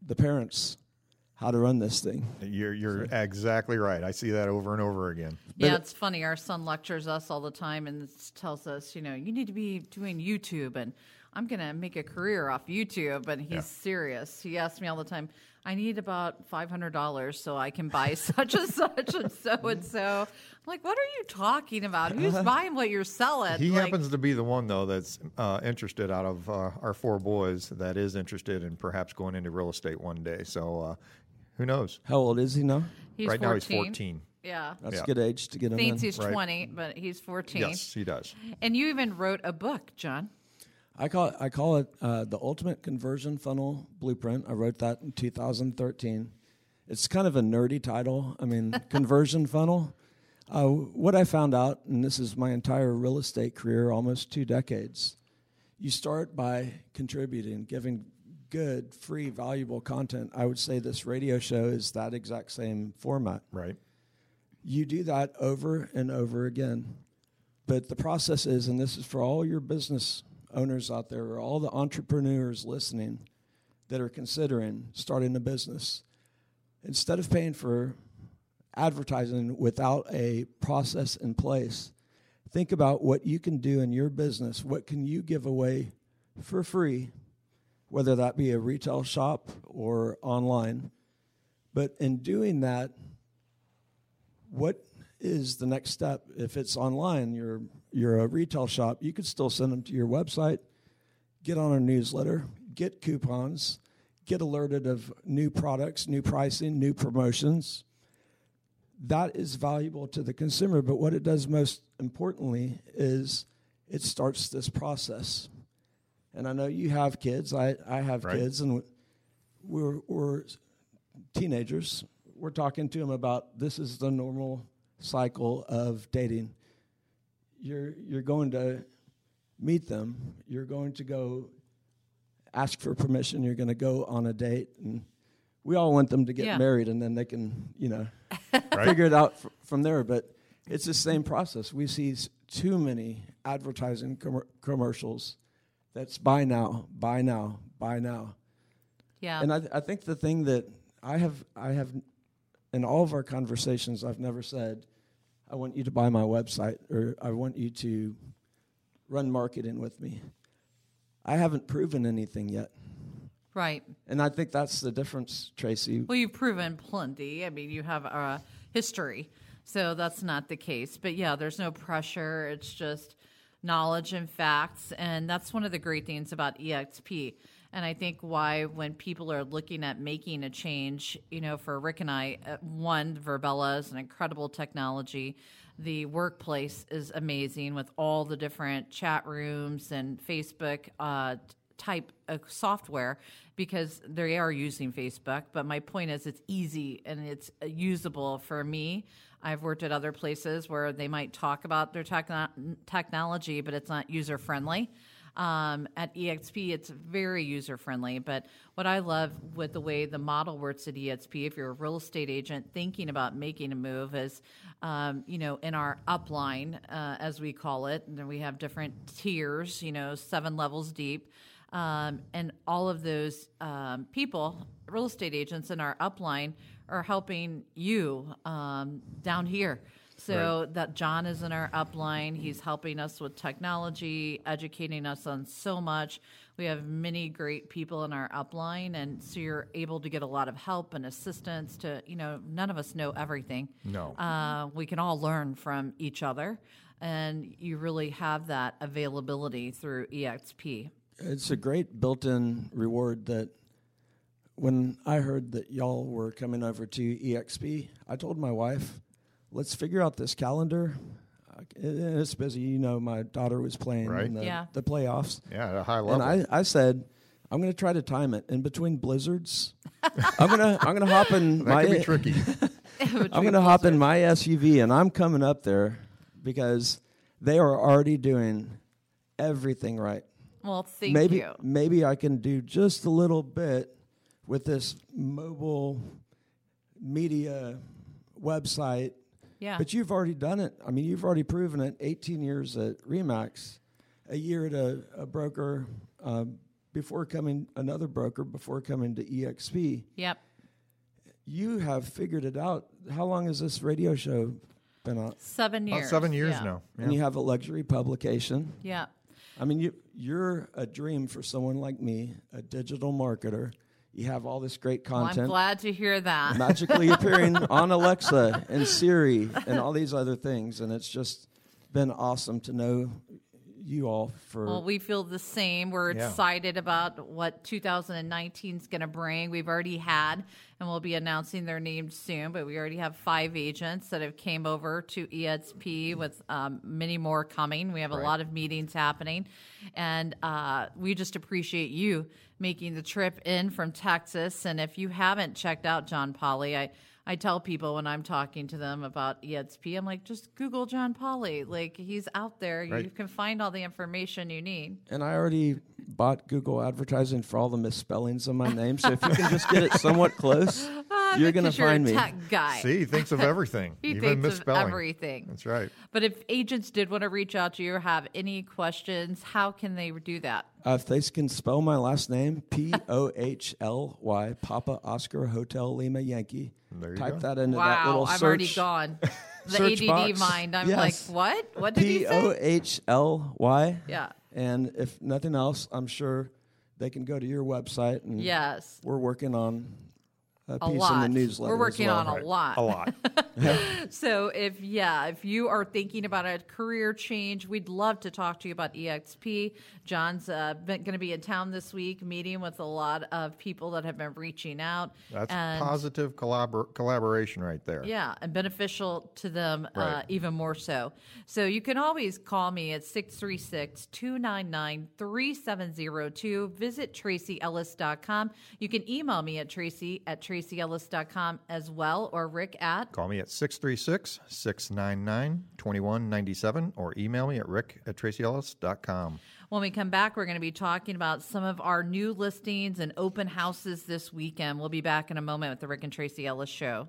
the parents how to run this thing. You're you're exactly right. I see that over and over again. Yeah, it's funny. Our son lectures us all the time and tells us, you know, you need to be doing YouTube, and I'm going to make a career off YouTube. And he's Yeah. serious. He asks me all the time, I need about five hundred dollars so I can buy such and such and so and so. I'm like, what are you talking about? Who's buying what you're selling? He Like, happens to be the one, though, that's uh, interested out of uh, our four boys that is interested in perhaps going into real estate one day. So uh, who knows? How old is he now? he's right fourteen. now he's fourteen. Yeah. That's Yeah. a good age to get him Thinks in. he's Right. twenty, but he's fourteen. Yes, he does. And you even wrote a book, John. I call it, I call it uh, the Ultimate Conversion Funnel Blueprint. I wrote that in two thousand thirteen. It's kind of a nerdy title. I mean, conversion funnel. Uh, what I found out, and this is my entire real estate career, almost two decades, you start by contributing, giving good, free, valuable content. I would say this radio show is that exact same format. Right. You do that over and over again. But the process is, and this is for all your business owners out there, or all the entrepreneurs listening that are considering starting a business, instead of paying for advertising without a process in place, think about what you can do in your business. What can you give away for free, whether that be a retail shop or online? But in doing that, what is the next step? If it's online, you're you're a retail shop, you could still send them to your website, get on our newsletter, get coupons, get alerted of new products, new pricing, new promotions. That is valuable to the consumer, but what it does most importantly is it starts this process. And I know you have kids, I, I have Right. kids, and we're, we're teenagers. We're talking to them about this is the normal cycle of dating. You're you're going to meet them. You're going to go ask for permission. You're going to go on a date, and we all want them to get Yeah. married, and then they can, you know, Right. figure it out f- from there. But it's the same process. We see s- too many advertising com- commercials. That's buy now, buy now, buy now. Yeah. And I, th- I think the thing that I have, I have, in all of our conversations, I've never said, I want you to buy my website, or I want you to run marketing with me. I haven't proven anything yet. Right. And I think that's the difference, Tracy. Well, you've proven plenty. I mean, you have a history, so that's not the case. But yeah, there's no pressure. It's just knowledge and facts, and that's one of the great things about E X P. And I think why when people are looking at making a change, you know, for Rick and I, uh, one, Verbella is an incredible technology. The workplace is amazing with all the different chat rooms and Facebook uh, type of software, because they are using Facebook. But my point is it's easy and it's usable for me. I've worked at other places where they might talk about their techno- technology, but it's not user-friendly. Um, at E X P, it's very user-friendly. But what I love with the way the model works at E X P, if you're a real estate agent thinking about making a move, is, um, you know, in our upline, uh, as we call it, and then we have different tiers, you know, seven levels deep. Um, and all of those um, people, real estate agents in our upline, are helping you um, down here. So right. that John is in our upline. He's helping us with technology, educating us on so much. We have many great people in our upline, and so you're able to get a lot of help and assistance to, you know, none of us know everything. No. Uh, we can all learn from each other, and you really have that availability through E X P. It's a great built-in reward that when I heard that y'all were coming over to E X P, I told my wife, let's figure out this calendar. Uh, it, it's busy. You know, my daughter was playing Right. in the, Yeah. the playoffs. Yeah, at a high level. And I, I said, I'm going to try to time it in between blizzards. I'm gonna I'm gonna hop in that my could be tricky. I'm gonna hop in my S U V and I'm coming up there because they are already doing everything right. Well, thank maybe you. maybe I can do just a little bit with this mobile media website. Yeah. But you've already done it. I mean, you've already proven it. eighteen years at Remax, a year at a, a broker, um, before coming, another broker, before coming to E X P. Yep. You have figured it out. How long has this radio show been on? Seven years. About seven years yeah. now. And you have a luxury publication. Yeah. I mean, you, you're a dream for someone like me, a digital marketer. You have all this great Well, content. I'm glad to hear that. magically appearing on Alexa and Siri and all these other things. And it's just been awesome to know you all for. Well, we feel the same. We're Yeah. excited about what two thousand nineteen is going to bring. We've already had, and we'll be announcing their names soon, but we already have five agents that have came over to E X P with um, many more coming. We have a Right. lot of meetings happening, and uh, we just appreciate you making the trip in from Texas. And if you haven't checked out John Polly, I I tell people when I'm talking to them about E X P, I'm like, just Google John Polly. Like, he's out there. You Right. can find all the information you need. And I already bought Google advertising for all the misspellings of my name. So if you can just get it somewhat close, you're going to Because you're find a me. tech guy. See, he thinks of everything, He even thinks misspelling. of everything. That's right. But if agents did want to reach out to you or have any questions, how can they do that? Uh, if they can spell my last name, P O H L Y, Papa Oscar Hotel Lima Yankee. There you Type go. that into that Wow, little I'm search. already gone. The search A D D box. mind. I'm Yes. like, what? What did he P O say? H L Y. Yeah. And if nothing else, I'm sure they can go to your website. And Yes. we're working on a A piece lot. in the newsletter. We're working as well. on a lot. A lot. So if, yeah, if you are thinking about a career change, we'd love to talk to you about E X P. John's uh, going to be in town this week, meeting with a lot of people that have been reaching out. That's and, positive collabor- collaboration right there. Yeah, and beneficial to them uh, Right. even more so. So you can always call me at six three six, two nine nine, three seven zero two. Visit tracy ellis dot com. You can email me at tracy at tracy ellis dot com as well, or Rick at. Call me at six three six, six nine nine, two one nine seven or email me at rick at tracy ellis dot com. When we come back, we're going to be talking about some of our new listings and open houses this weekend. We'll be back in a moment with the Rick and Tracy Ellis Show.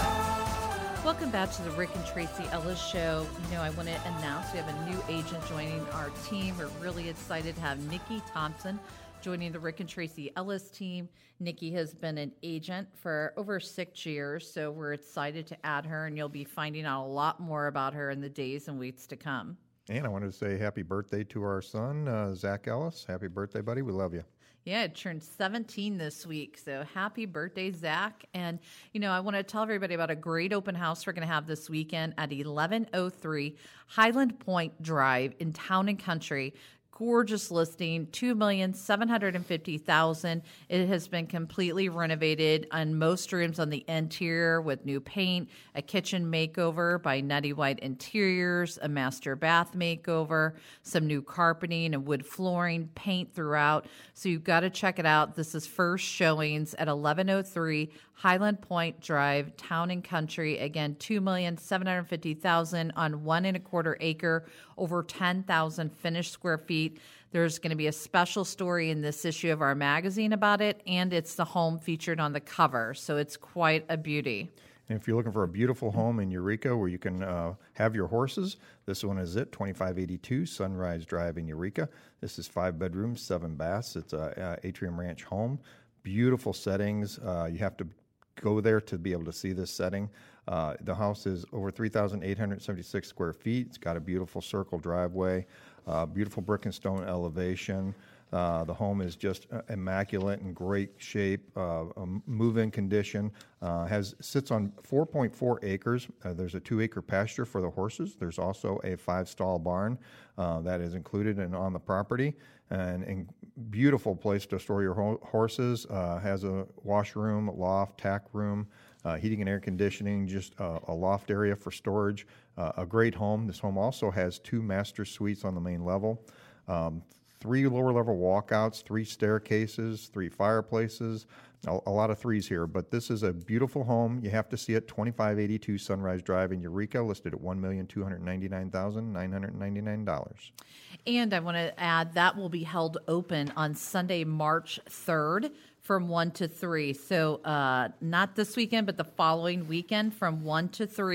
Welcome back to the Rick and Tracy Ellis Show. You know, I want to announce we have a new agent joining our team. We're really excited to have Nikki Thompson joining the Rick and Tracy Ellis team. Nikki has been an agent for over six years, so we're excited to add her, and you'll be finding out a lot more about her in the days and weeks to come. And I wanted to say happy birthday to our son, uh, Zach Ellis. Happy birthday, buddy. We love you. Yeah, it turned seventeen this week. So happy birthday, Zach. And, you know, I want to tell everybody about a great open house we're going to have this weekend at eleven oh three Highland Point Drive in Town and Country. Gorgeous listing, two million seven hundred fifty thousand dollars. It has been completely renovated on most rooms on the interior with new paint, a kitchen makeover by Nutty White Interiors, a master bath makeover, some new carpeting and wood flooring, paint throughout. So you've got to check it out. This is first showings at eleven oh three Highland Point Drive, Town and Country. Again, two million seven hundred fifty thousand dollars on one and a quarter acre, over ten thousand finished square feet. There's going to be a special story in this issue of our magazine about it, and it's the home featured on the cover. So it's quite a beauty. And if you're looking for a beautiful home in Eureka where you can uh, have your horses, this one is it, twenty-five eighty-two Sunrise Drive in Eureka. This is five bedrooms, seven baths. It's a, a Atrium Ranch home. Beautiful settings. Uh, you have to go there to be able to see this setting. Uh, the house is over three thousand eight hundred seventy-six square feet. It's got a beautiful circle driveway, uh, beautiful brick and stone elevation. Uh, the home is just uh, immaculate and great shape, uh, um, move-in condition. Uh, has sits on four point four acres. Uh, there's a two-acre pasture for the horses. There's also a five-stall barn uh, that is included in, on the property. And, and beautiful place to store your ho- horses. Uh, has a washroom, loft, tack room, uh, heating and air conditioning, just uh, a loft area for storage. Uh, a great home. This home also has two master suites on the main level. Um, Three lower level walkouts, three staircases, three fireplaces, a, a lot of threes here. But this is a beautiful home. You have to see it, twenty-five eighty-two Sunrise Drive in Eureka, listed at one million two hundred ninety-nine thousand nine hundred ninety-nine dollars. And I want to add that will be held open on Sunday, March third from one to three. So uh, not this weekend, but the following weekend from one to three.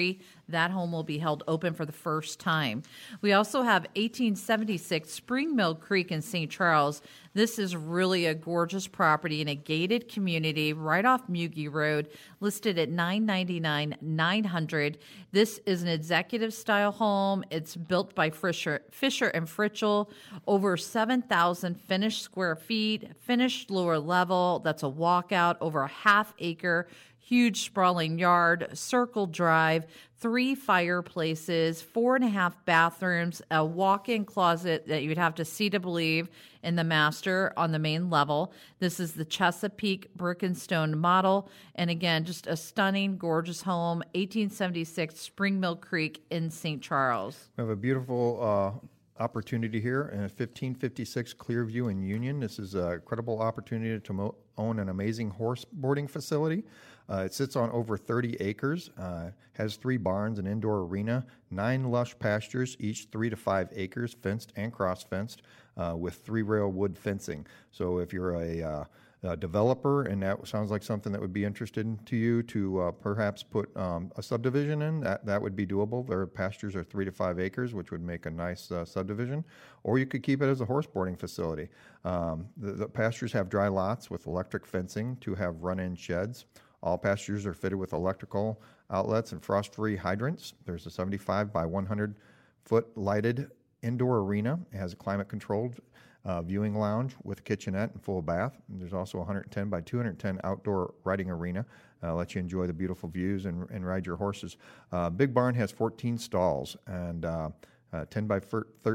That home will be held open for the first time. We also have eighteen seventy-six Spring Mill Creek in Saint Charles. This is really a gorgeous property in a gated community right off Mugie Road, listed at nine ninety-nine nine hundred. This is an executive style home. It's built by Fisher, Fisher and Fritchel, over seven thousand finished square feet, finished lower level. That's a walkout, over a half acre, huge sprawling yard, circle drive, three fireplaces, four and a half bathrooms, a walk-in closet that you'd have to see to believe in the master on the main level. This is the Chesapeake brick and stone model. And again, just a stunning, gorgeous home, eighteen seventy-six Spring Mill Creek in Saint Charles. We have a beautiful uh, opportunity here in fifteen fifty-six Clearview in Union. This is a credible opportunity to mo- own an amazing horse boarding facility. Uh, it sits on over thirty acres, uh, has three barns, an indoor arena, nine lush pastures, each three to five acres, fenced and cross-fenced, uh, with three-rail wood fencing. So if you're a, uh, a developer and that sounds like something that would be interesting to you to uh, perhaps put um, a subdivision in, that, that would be doable. Their pastures are three to five acres, which would make a nice uh, subdivision. Or you could keep it as a horse boarding facility. Um, the, the pastures have dry lots with electric fencing to have run-in sheds. All pastures are fitted with electrical outlets and frost-free hydrants. There's a seventy-five by one hundred foot lighted indoor arena. It has a climate-controlled uh, viewing lounge with a kitchenette and full bath. And there's also a one hundred ten by two hundred ten outdoor riding arena. Uh, let you enjoy the beautiful views and, and ride your horses. Uh, Big Barn has fourteen stalls and uh, uh, ten by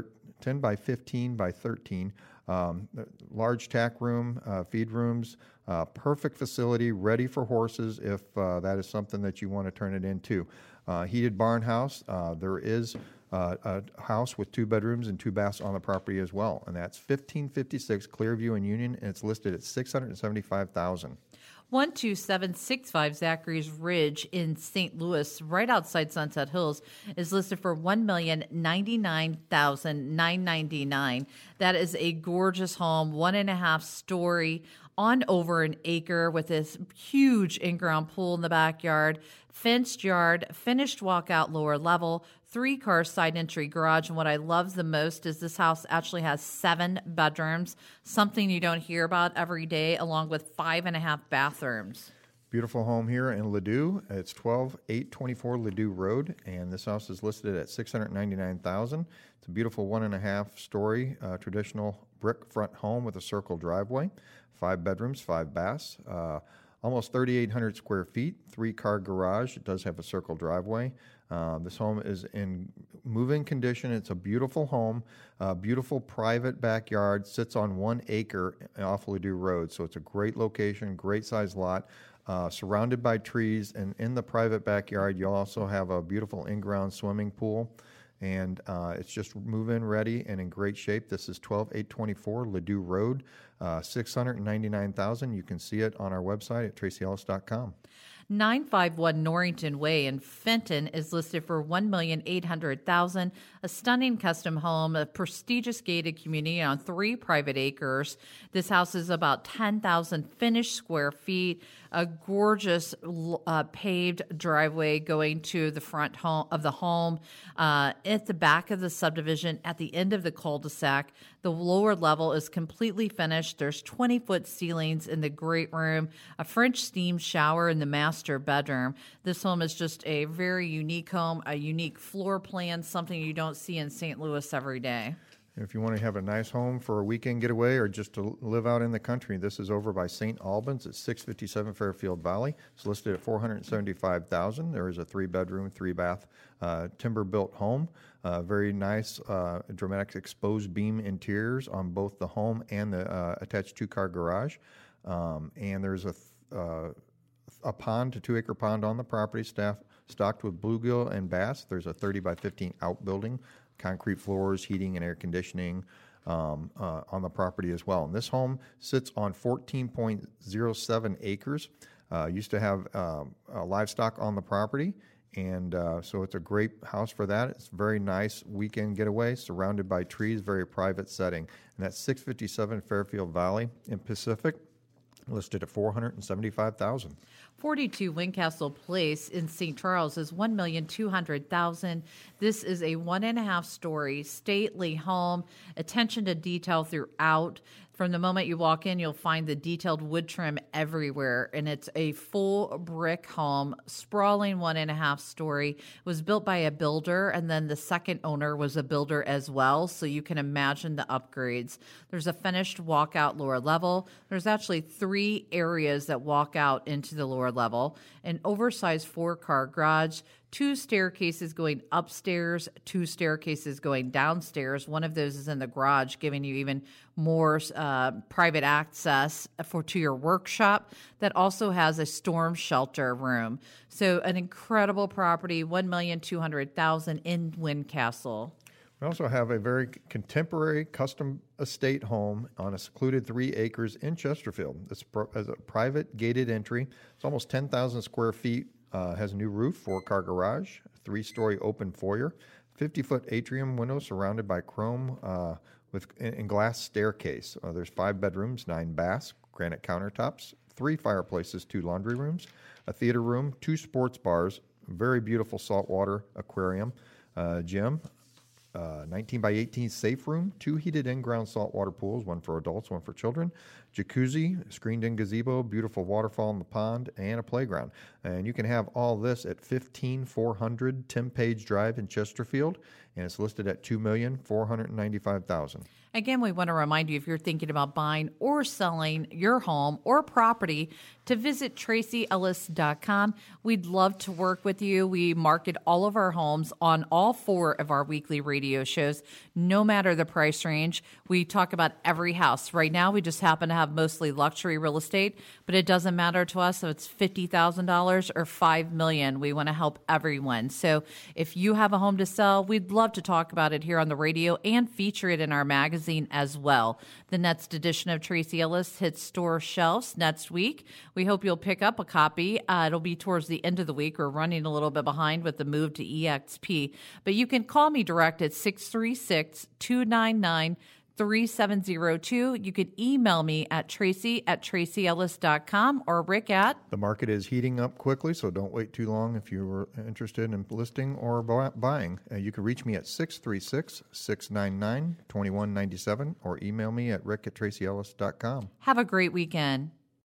fifteen by thirteen. Um, large tack room, uh, feed rooms, uh, perfect facility, ready for horses if uh, that is something that you want to turn it into. Uh, heated barn house. Uh, there is uh, a house with two bedrooms and two baths on the property as well, and that's fifteen fifty-six Clearview in Union, and it's listed at six hundred seventy-five thousand dollars. one two seven six five Zachary's Ridge in Saint Louis, right outside Sunset Hills, is listed for one million ninety-nine thousand nine hundred ninety-nine dollars. That is a gorgeous home, one and a half story, on over an acre with this huge in-ground pool in the backyard, fenced yard, finished walkout lower level, three-car side entry garage. And what I love the most is this house actually has seven bedrooms, something you don't hear about every day, along with five and a half bathrooms. Beautiful home here in Ladue. It's twelve eight twenty-four Ladue Road, and this house is listed at six hundred ninety-nine thousand dollars. It's a beautiful one and a half story uh, traditional brick front home with a circle driveway, five bedrooms, five baths, uh, almost thirty-eight hundred square feet, three-car garage. It does have a circle driveway. Uh, this home is in move-in condition. It's a beautiful home, uh, beautiful private backyard, sits on one acre off Ladue Road. So it's a great location, great size lot, uh, surrounded by trees. And in the private backyard, you'll also have a beautiful in-ground swimming pool. And uh, it's just move-in ready and in great shape. This is twelve eight twenty-four Ladue Road, uh, six hundred ninety-nine thousand dollars. You can see it on our website at tracy ellis dot com. nine fifty-one Norrington Way in Fenton is listed for one million eight hundred thousand dollars. A stunning custom home, a prestigious gated community on three private acres. This house is about ten thousand finished square feet, a gorgeous uh, paved driveway going to the front home of the home. Uh, at the back of the subdivision, at the end of the cul-de-sac, the lower level is completely finished. There's twenty-foot ceilings in the great room, a French steam shower in the master bedroom. This home is just a very unique home, a unique floor plan, something you don't see in Saint Louis every day. If you want to have a nice home for a weekend getaway or just to live out in the country, this is over by Saint Albans at six fifty-seven Fairfield Valley. It's listed at four hundred seventy-five thousand dollars. There is a three-bedroom, three-bath uh, timber-built home. Uh, very nice, uh, dramatic exposed beam interiors on both the home and the uh, attached two-car garage. Um, and there's a th- uh, a pond, a two-acre pond on the property, staff, stocked with bluegill and bass. There's a thirty by fifteen outbuilding, concrete floors, heating and air conditioning um, uh, on the property as well. And this home sits on fourteen point oh seven acres. Uh, used to have uh, uh, livestock on the property, and uh, so it's a great house for that. It's a very nice weekend getaway, surrounded by trees, very private setting. And that's six fifty-seven Fairfield Valley in Pacific. listed at four hundred seventy-five thousand dollars. forty-two Windcastle Place in Saint Charles is one million two hundred thousand dollars. This is a one and a half story stately home. Attention to detail throughout. From the moment you walk in, you'll find the detailed wood trim everywhere, and it's a full brick home, sprawling one and a half story. It was built by a builder, and then the second owner was a builder as well, so you can imagine the upgrades. There's a finished walkout lower level. There's actually three areas that walk out into the lower level, an oversized four-car garage, two staircases going upstairs, two staircases going downstairs. One of those is in the garage, giving you even more uh, private access for to your workshop that also has a storm shelter room. So an incredible property, one million two hundred thousand dollars in Windcastle. We also have a very contemporary custom estate home on a secluded three acres in Chesterfield. It's a private gated entry. It's almost ten thousand square feet. Uh, has a new roof, four-car garage, three-story open foyer, fifty-foot atrium window surrounded by chrome uh, with and glass staircase. Uh, there's five bedrooms, nine baths, granite countertops, three fireplaces, two laundry rooms, a theater room, two sports bars, very beautiful saltwater aquarium, uh, gym, uh, nineteen by eighteen safe room, two heated in-ground saltwater pools, one for adults, one for children, jacuzzi, screened-in gazebo, beautiful waterfall in the pond, and a playground. And you can have all this at fifteen four hundred Tim Page Drive in Chesterfield, and it's listed at two million four hundred ninety-five thousand dollars. Again, we want to remind you, if you're thinking about buying or selling your home or property, to visit Tracy Ellis dot com. We'd love to work with you. We market all of our homes on all four of our weekly radio shows, no matter the price range. We talk about every house. Right now, we just happen to have mostly luxury real estate, but it doesn't matter to us if it's fifty thousand dollars or five million dollars. We want to help everyone. So if you have a home to sell, we'd love to talk about it here on the radio and feature it in our magazine as well. The next edition of Tracy Ellis hits store shelves next week. We hope you'll pick up a copy. Uh, it'll be towards the end of the week. We're running a little bit behind with the move to E X P, but you can call me direct at six three six, two nine nine, three seven zero two. You can email me at Tracy at Tracy Ellis dot com or Rick at. The market is heating up quickly, so don't wait too long if you were interested in listing or bu- buying. Uh, you can reach me at six three six, six nine nine, two one nine seven or email me at Rick at Tracy Ellis dot com. Have a great weekend.